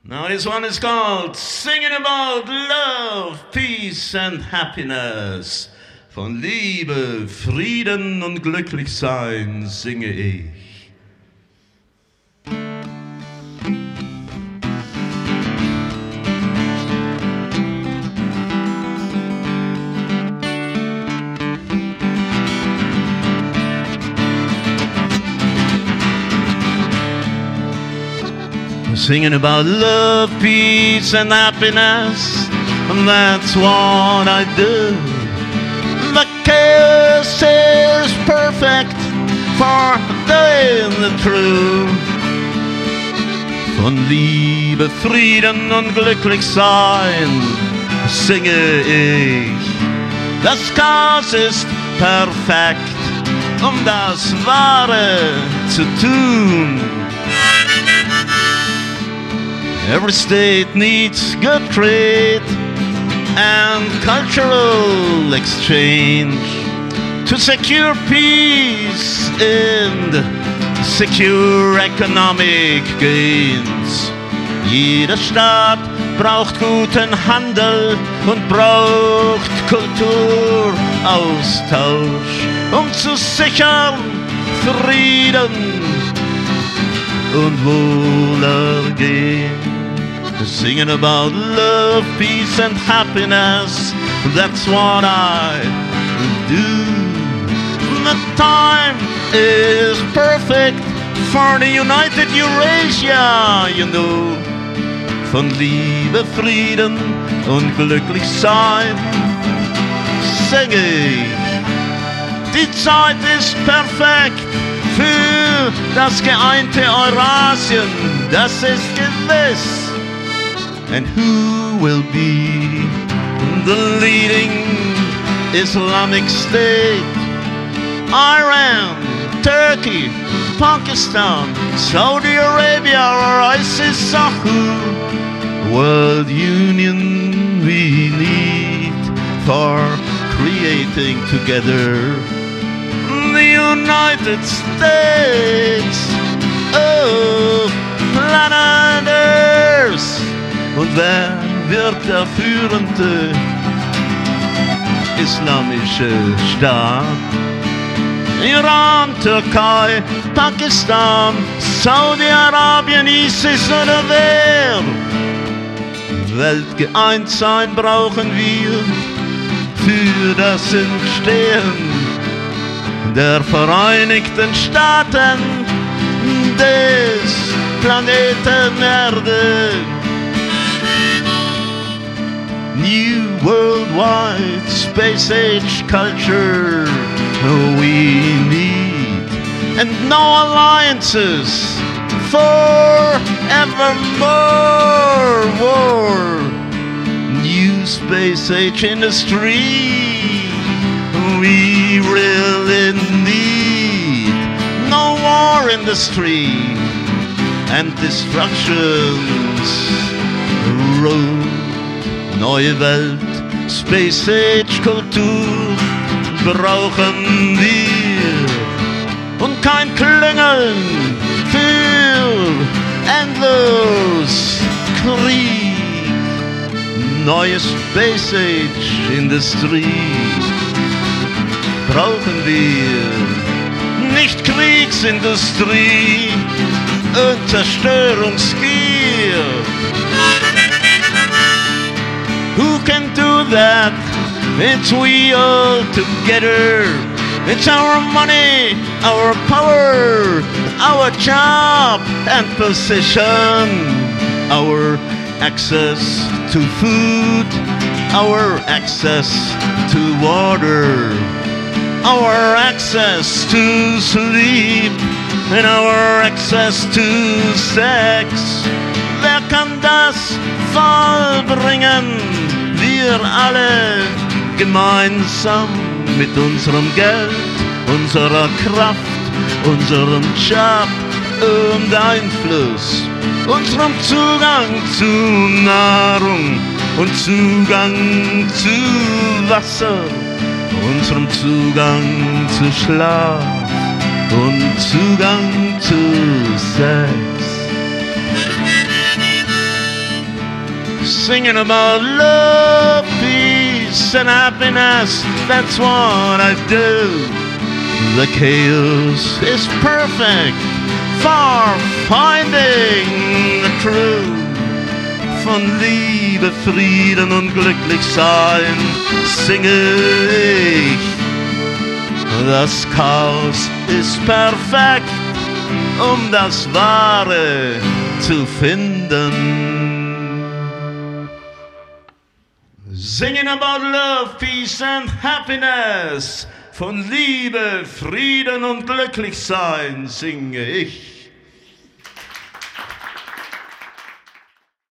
Now this one is called Singing About Love, Peace and Happiness. Von Liebe, Frieden und Glücklichsein singe ich. Singing about love, peace and happiness, and that's what I do. The chaos is perfect for the true. Von Liebe, Frieden und Glücklichsein singe ich. Das Chaos ist perfekt, das Wahre zu tun. Every state needs good trade and cultural exchange to secure peace and secure economic gains. Jede Staat braucht guten Handel und braucht Kulturaustausch, zu sichern Frieden und Wohlergehen. Singing about love, peace and happiness, that's what I do. The time is perfect for the United Eurasia, you know. Von Liebe, Frieden und Glücklichsein singe ich. Die Zeit ist perfekt für das geeinte Eurasien, das ist gewiss. And who will be the leading Islamic state? Iran, Turkey, Pakistan, Saudi Arabia, or ISIS, or who? World Union we need for creating together the United States of planet Earth. Und wer wird der führende islamische Staat? Iran, Türkei, Pakistan, Saudi-Arabien, ISIS oder wer? Weltgeeint sein brauchen wir für das Entstehen der Vereinigten Staaten des Planeten Erde. New worldwide space age culture we need, and no alliances forevermore. War. New space age industry we really need. No war industry and destructions road. Neue Welt, Space Age Kultur brauchen wir und kein Klingeln für endlos Krieg. Neue Space Age Industrie brauchen wir, nicht Kriegsindustrie und Zerstörungsgier. Who can do that? It's we all together. It's our money, our power, our job and position, our access to food, our access to water, our access to sleep, and our access to sex. Wer kann das vollbringen? Wir alle gemeinsam mit unserem Geld, unserer Kraft, unserem Job und Einfluss, unserem Zugang zu Nahrung und Zugang zu Wasser, unserem Zugang zu Schlaf und Zugang zu Sex. Singing about love, peace, and happiness, that's what I do. The chaos is perfect for finding the truth. Von Liebe, Frieden und Glücklichsein singe ich. Das Chaos ist perfekt, das Wahre zu finden. Singing about love, peace and happiness. Von Liebe, Frieden und Glücklichsein singe ich.